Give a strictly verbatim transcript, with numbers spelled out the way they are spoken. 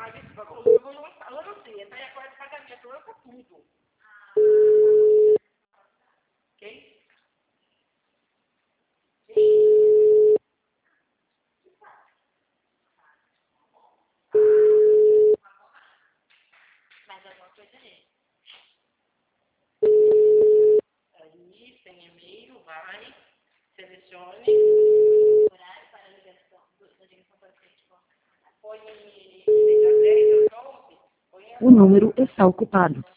Eu vou lançar lancei, tá? E agora de pagamento, lança tudo. Ok? Mais alguma coisa aí? Aí, tem e-mail, vai, selecione. Horário para a ligação, da ligação para o cliente. Põe das dez às onze. O número está ocupado.